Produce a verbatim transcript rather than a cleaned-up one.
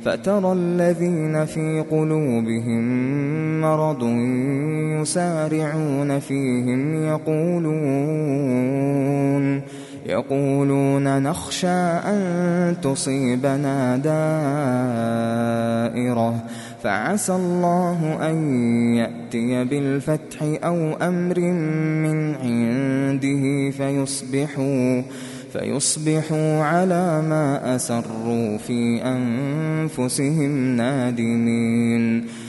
فترى الذين في قلوبهم مرض يسارعون فيهم يقولون يقولون نخشى أن تصيبنا دائرة فعسى الله أن يأتي بالفتح أو أمر من عنده فيصبحوا فيصبحوا على ما أسروا في أنفسهم نادمين.